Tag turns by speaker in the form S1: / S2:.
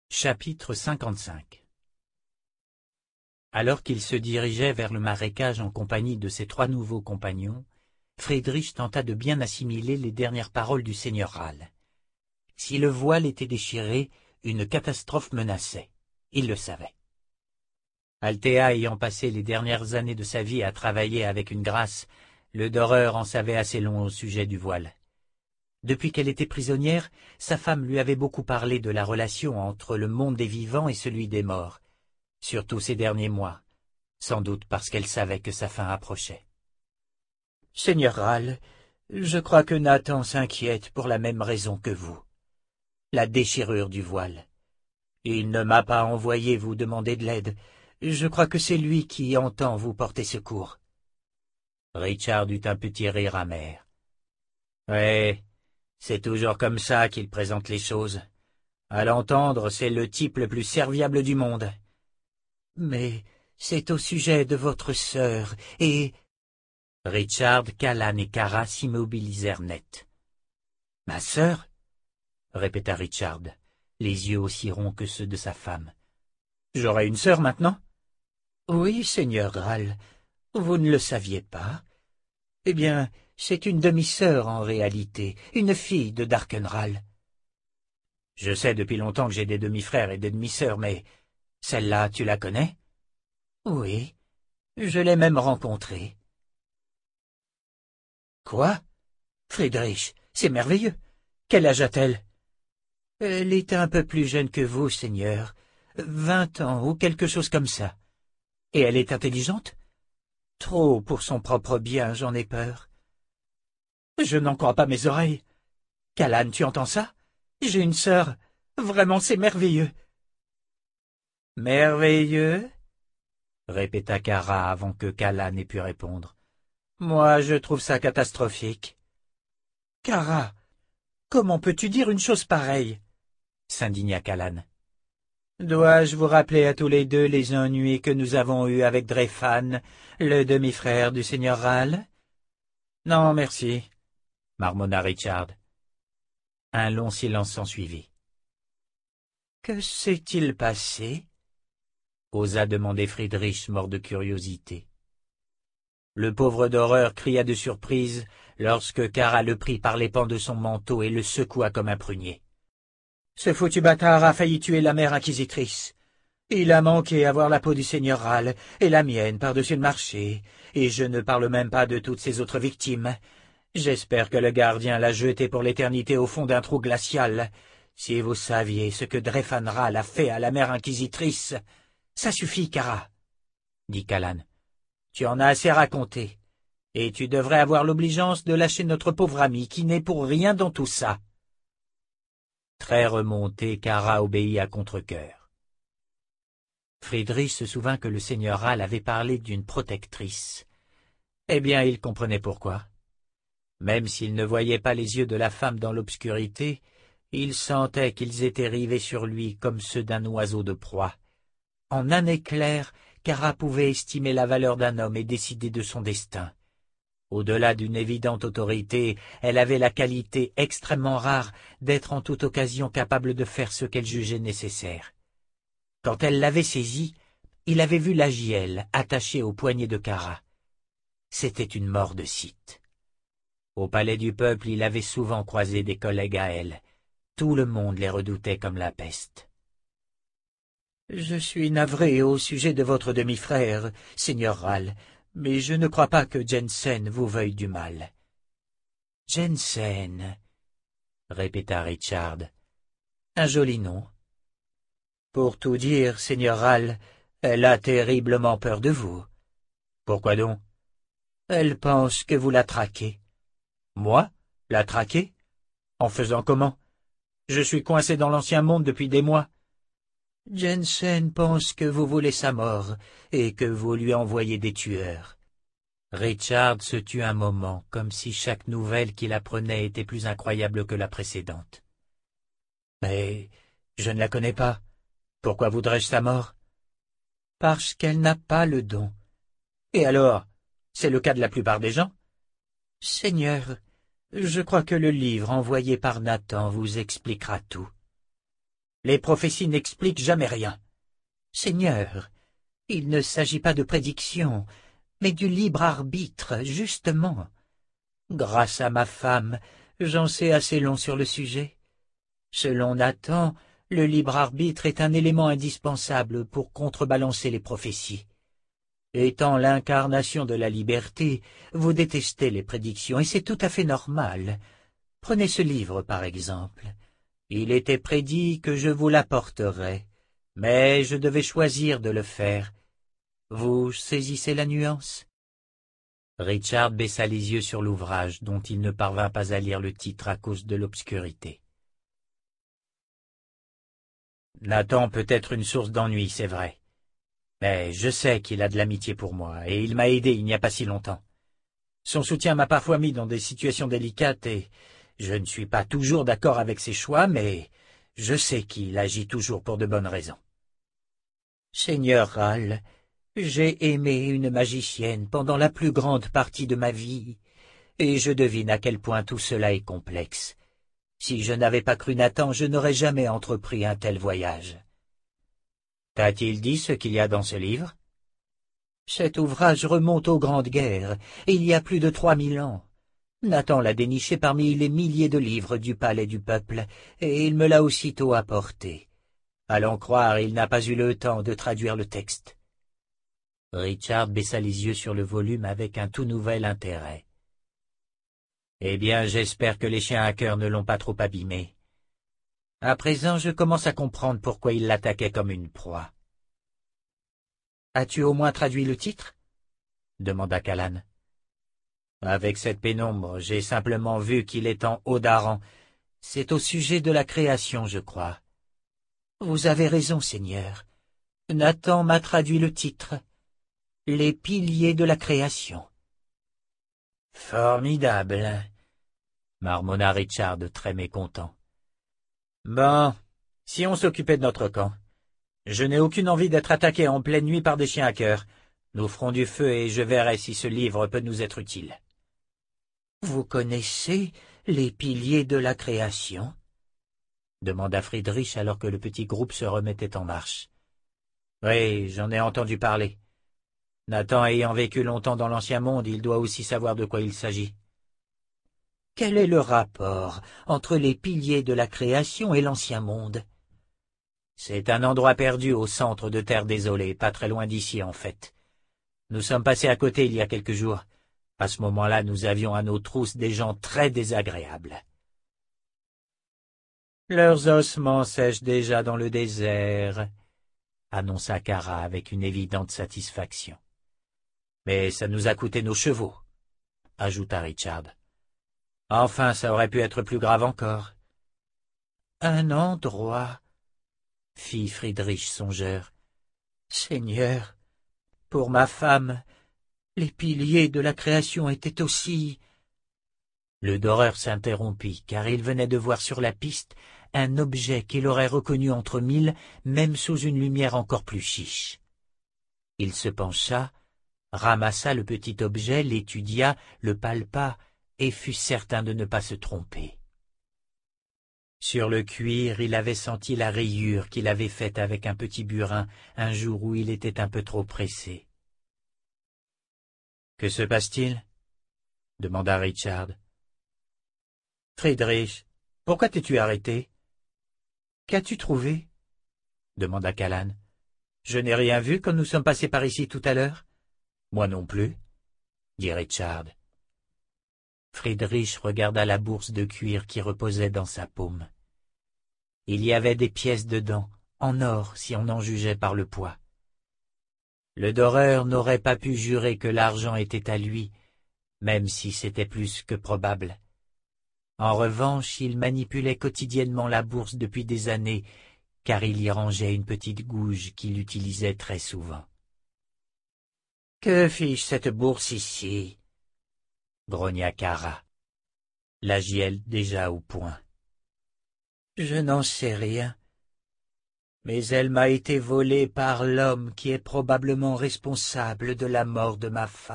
S1: Chapitre 55. Alors qu'il se dirigeait vers le marécage en compagnie de ses trois nouveaux compagnons, Friedrich tenta de bien assimiler les dernières paroles du seigneur Râle. Si le voile était déchiré, une catastrophe menaçait. Il le savait. Althea ayant passé les dernières années de sa vie à travailler avec une grâce, le doreur en savait assez long au sujet du voile. Depuis qu'elle était prisonnière, sa femme lui avait beaucoup parlé de la relation entre le monde des vivants et celui des morts, surtout ces derniers mois, sans doute parce qu'elle savait que sa fin approchait. « Seigneur Râle, je crois que Nathan s'inquiète pour la même raison que vous. La déchirure du voile. Il ne m'a pas envoyé vous demander de l'aide. Je crois que c'est lui qui entend vous porter secours. » Richard eut un petit rire amer. « Ouais. C'est toujours comme ça qu'il présente les choses. À l'entendre, c'est le type le plus serviable du monde. Mais c'est au sujet de votre sœur, et... » Richard, Callan et Cara s'immobilisèrent net. « Ma sœur ?» répéta Richard, les yeux aussi ronds que ceux de sa femme. « J'aurai une sœur maintenant ?»« Oui, seigneur Râle, vous ne le saviez pas. Eh bien... c'est une demi-sœur en réalité, une fille de Darkenral. Je sais depuis longtemps que j'ai des demi-frères et des demi-sœurs, mais celle-là, tu la connais? Oui, je l'ai même rencontrée. Quoi? Friedrich, c'est merveilleux. Quel âge a-t-elle? Elle est un peu plus jeune que vous, seigneur. 20 ans ou quelque chose comme ça. Et elle est intelligente? Trop pour son propre bien, j'en ai peur. Je n'en crois pas mes oreilles. Callan, tu entends ça? J'ai une sœur. Vraiment, c'est merveilleux. Merveilleux? Répéta Cara avant que Callan ait pu répondre. Moi, je trouve ça catastrophique. Cara, comment peux-tu dire une chose pareille? S'indigna Callan. Dois-je vous rappeler à tous les deux les ennuis que nous avons eus avec Drefan, le demi-frère du seigneur Râle? Non, merci. Marmonna Richard. Un long silence s'ensuivit. « Que s'est-il passé ?» osa demander Friedrich, mort de curiosité. Le pauvre doreur cria de surprise lorsque Cara le prit par les pans de son manteau et le secoua comme un prunier. « Ce foutu bâtard a failli tuer la mère inquisitrice. Il a manqué à voir la peau du seigneur Râle et la mienne par-dessus le marché, et je ne parle même pas de toutes ses autres victimes. J'espère que le gardien l'a jeté pour l'éternité au fond d'un trou glacial. Si vous saviez ce que Drefan Râle a fait à la mère inquisitrice... »« Ça suffit, Cara, » dit Callan. « Tu en as assez raconté, et tu devrais avoir l'obligeance de lâcher notre pauvre ami qui n'est pour rien dans tout ça. » Très remonté, Cara obéit à contre-cœur. Friedrich se souvint que le seigneur Râle avait parlé d'une protectrice. Eh bien, il comprenait pourquoi. Même s'il ne voyait pas les yeux de la femme dans l'obscurité, il sentait qu'ils étaient rivés sur lui comme ceux d'un oiseau de proie. En un éclair, Cara pouvait estimer la valeur d'un homme et décider de son destin. Au-delà d'une évidente autorité, elle avait la qualité extrêmement rare d'être en toute occasion capable de faire ce qu'elle jugeait nécessaire. Quand elle l'avait saisi, il avait vu la gielle attachée au poignet de Cara. C'était une mort de cite. Au palais du peuple, il avait souvent croisé des collègues à elle. Tout le monde les redoutait comme la peste. « Je suis navré au sujet de votre demi-frère, seigneur Râle, mais je ne crois pas que Jensen vous veuille du mal. »« Jensen, » répéta Richard. « Un joli nom. Pour tout dire, seigneur Râle, elle a terriblement peur de vous. »« Pourquoi donc? »« Elle pense que vous la traquez. » « Moi? La traquer? En faisant comment? Je suis coincé dans l'ancien monde depuis des mois. Jensen pense que vous voulez sa mort et que vous lui envoyez des tueurs. » Richard se tut un moment, comme si chaque nouvelle qu'il apprenait était plus incroyable que la précédente. « Mais je ne la connais pas. Pourquoi voudrais-je sa mort? »« Parce qu'elle n'a pas le don. »« Et alors? C'est le cas de la plupart des gens? »« Seigneur, je crois que le livre envoyé par Nathan vous expliquera tout. » Les prophéties n'expliquent jamais rien. Seigneur, il ne s'agit pas de prédiction, mais du libre arbitre, justement. Grâce à ma femme, j'en sais assez long sur le sujet. Selon Nathan, le libre arbitre est un élément indispensable pour contrebalancer les prophéties. Étant l'incarnation de la liberté, vous détestez les prédictions, et c'est tout à fait normal. Prenez ce livre, par exemple. Il était prédit que je vous l'apporterais, mais je devais choisir de le faire. Vous saisissez la nuance? Richard baissa les yeux sur l'ouvrage, dont il ne parvint pas à lire le titre à cause de l'obscurité. Nathan peut être une source d'ennui, c'est vrai. Mais je sais qu'il a de l'amitié pour moi, et il m'a aidé il n'y a pas si longtemps. Son soutien m'a parfois mis dans des situations délicates, et je ne suis pas toujours d'accord avec ses choix, mais je sais qu'il agit toujours pour de bonnes raisons. Seigneur Ral, j'ai aimé une magicienne pendant la plus grande partie de ma vie, et je devine à quel point tout cela est complexe. Si je n'avais pas cru Nathan, je n'aurais jamais entrepris un tel voyage. T'a-t-il dit ce qu'il y a dans ce livre? Cet ouvrage remonte aux Grandes Guerres, il y a plus de 3000 ans. Nathan l'a déniché parmi les milliers de livres du palais du peuple, et il me l'a aussitôt apporté. À l'en croire, il n'a pas eu le temps de traduire le texte. Richard baissa les yeux sur le volume avec un tout nouvel intérêt. Eh bien, j'espère que les chiens à cœur ne l'ont pas trop abîmé. À présent, je commence à comprendre pourquoi il l'attaquait comme une proie. « As-tu au moins traduit le titre » demanda Callan. « Avec cette pénombre, j'ai simplement vu qu'il est en haut d'Aran. C'est au sujet de la création, je crois. »« Vous avez raison, Seigneur. Nathan m'a traduit le titre. Les piliers de la création. »« Formidable » marmonna Richard très mécontent. « Bon, si on s'occupait de notre camp. Je n'ai aucune envie d'être attaqué en pleine nuit par des chiens à cœur. Nous ferons du feu et je verrai si ce livre peut nous être utile. »« Vous connaissez les piliers de la création ?» demanda Friedrich alors que le petit groupe se remettait en marche. « Oui, j'en ai entendu parler. Nathan ayant vécu longtemps dans l'Ancien Monde, il doit aussi savoir de quoi il s'agit. » Quel est le rapport entre les piliers de la création et l'Ancien Monde? C'est un endroit perdu au centre de Terre désolée, pas très loin d'ici en fait. Nous sommes passés à côté il y a quelques jours. À ce moment-là, nous avions à nos trousses des gens très désagréables. Leurs ossements sèchent déjà dans le désert, annonça Kara avec une évidente satisfaction. Mais ça nous a coûté nos chevaux, ajouta Richard. Enfin, ça aurait pu être plus grave encore. Un endroit, fit Friedrich songeur. Seigneur, pour ma femme, les piliers de la création étaient aussi... Le doreur s'interrompit, car il venait de voir sur la piste un objet qu'il aurait reconnu entre mille, même sous une lumière encore plus chiche. Il se pencha, ramassa le petit objet, l'étudia, le palpa, et fut certain de ne pas se tromper. Sur le cuir, il avait senti la rayure qu'il avait faite avec un petit burin un jour où il était un peu trop pressé. « Que se passe-t-il » demanda Richard. « Friedrich, pourquoi t'es-tu arrêté ?»« Qu'as-tu trouvé » demanda Callan. « Je n'ai rien vu quand nous sommes passés par ici tout à l'heure. »« Moi non plus, » dit Richard. Friedrich regarda la bourse de cuir qui reposait dans sa paume. Il y avait des pièces dedans, en or si on en jugeait par le poids. Le doreur n'aurait pas pu jurer que l'argent était à lui, même si c'était plus que probable. En revanche, il manipulait quotidiennement la bourse depuis des années, car il y rangeait une petite gouge qu'il utilisait très souvent. « Que fiche cette bourse ici ?» grogna Kara, la gielle déjà au point. « Je n'en sais rien, mais elle m'a été volée par l'homme qui est probablement responsable de la mort de ma femme. »